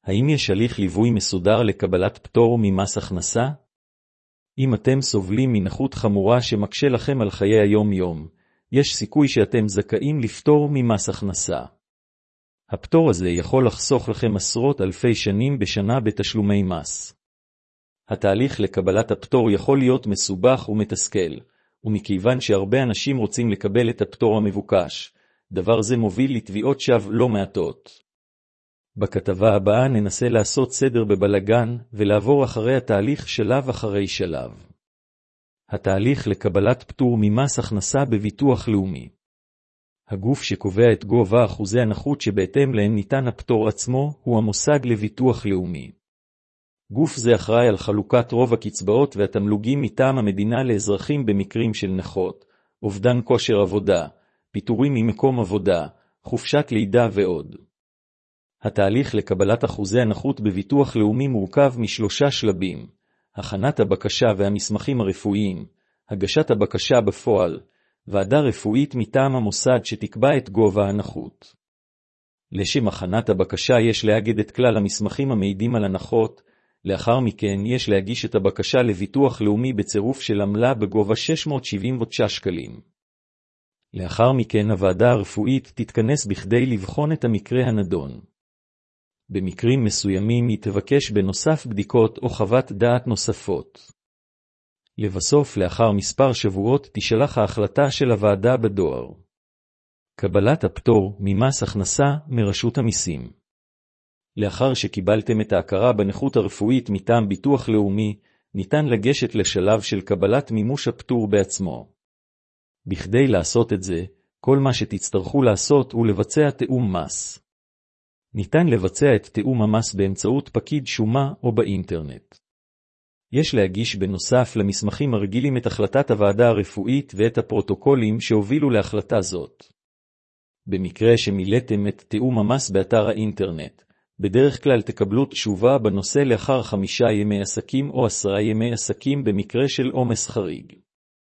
האם יש הליך ליווי מסודר לקבלת פטור ממס הכנסה? אם אתם סובלים מנכות חמורה שמקשה לכם על חיי היום-יום, יש סיכוי שאתם זכאים לפטור ממס הכנסה. הפטור הזה יכול לחסוך לכם עשרות אלפי שנים בשנה בתשלומי מס. התהליך לקבלת הפטור יכול להיות מסובך ומתסכל, ומכיוון שהרבה אנשים רוצים לקבל את הפטור המבוקש, דבר זה מוביל לתביעות שווא לא מעטות. בכתבה הבאה ננסה לעשות סדר בבלגן ולעבור אחרי התהליך שלב אחרי שלב. התהליך לקבלת פטור ממס הכנסה בביטוח לאומי. הגוף שקובע את גובה אחוזי הנכות שבהתאם להם ניתן הפטור עצמו הוא המוסד לביטוח לאומי. גוף זה אחראי על חלוקת רוב הקצבאות והתמלוגים מטעם המדינה לאזרחים במקרים של נכות, אובדן כושר עבודה, פיטורים ממקום עבודה, חופשת לידה ועוד. התהליך לקבלת אחוזי הנכות בביטוח לאומי מורכב משלושה שלבים: הכנת הבקשה והמסמכים הרפואיים, הגשת הבקשה בפועל, ועדה רפואית מטעם המוסד שתקבע את גובה הנכות. לשם הכנת הבקשה יש להגד את כלל המסמכים המעידים על הנחות, לאחר מכן יש להגיש את הבקשה לביטוח לאומי בצירוף של עמלה בגובה 679 שקלים. לאחר מכן הוועדה הרפואית תתכנס בכדי לבחון את המקרה הנדון. במקרים מסוימים היא תבקש בנוסף בדיקות או חוות דעת נוספות. לבסוף, לאחר מספר שבועות תשלח ההחלטה של הוועדה בדואר. קבלת הפטור ממס הכנסה מרשות המיסים. לאחר שקיבלתם את ההכרה בנכות הרפואית מטעם ביטוח לאומי, ניתן לגשת לשלב של קבלת מימוש הפטור בעצמו. בכדי לעשות את זה, כל מה שתצטרכו לעשות הוא לבצע תיאום מס. ניתן לבצע את תיאום המס באמצעות פקיד שומה או באינטרנט. יש להגיש בנוסף למסמכים הרגילים את החלטת הוועדה הרפואית ואת הפרוטוקולים שהובילו להחלטה זאת. במקרה שמילאתם את תיאום המס באתר האינטרנט, בדרך כלל תקבלו תשובה בנושא לאחר 5 ימי עסקים או 10 ימי עסקים במקרה של עומס חריג.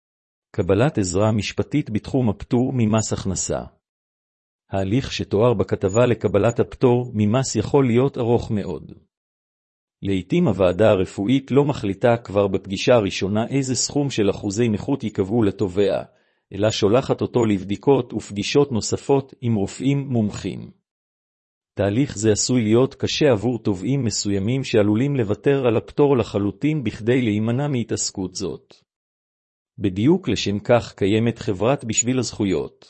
קבלת עזרה משפטית בתחום הפטור ממס הכנסה. ההליך שתואר בכתבה לקבלת הפטור ממס יכול להיות ארוך מאוד. לעתים הוועדה הרפואית לא מחליטה כבר בפגישה הראשונה איזה סכום של אחוזי נכות יקבעו לתובע, אלא שולחת אותו לבדיקות ופגישות נוספות עם רופאים מומחים. תהליך זה עשוי להיות קשה עבור תובעים מסוימים שעלולים לוותר על הפטור לחלוטין בכדי להימנע מהתעסקות זאת. בדיוק לשם כך קיימת חברת בשביל הזכויות.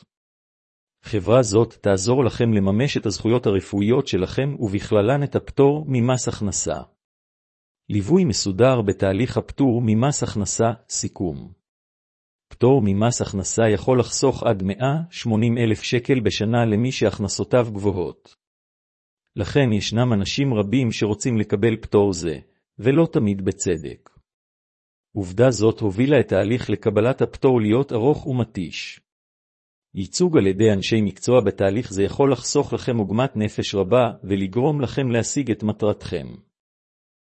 חברה זאת תעזור לכם לממש את הזכויות הרפואיות שלכם ובכללן את הפטור ממס הכנסה. ליווי מסודר בתהליך הפטור ממס הכנסה. סיכום. פטור ממס הכנסה יכול לחסוך עד 180,000 שקל בשנה למי שהכנסותיו גבוהות. לכן ישנם אנשים רבים שרוצים לקבל פטור זה, ולא תמיד בצדק. עובדה זאת הובילה את ההליך לקבלת הפטור להיות ארוך ומתיש. ייצוג על ידי אנשי מקצוע בתהליך זה יכול לחסוך לכם עוגמת נפש רבה ולגרום לכם להשיג את מטרתכם.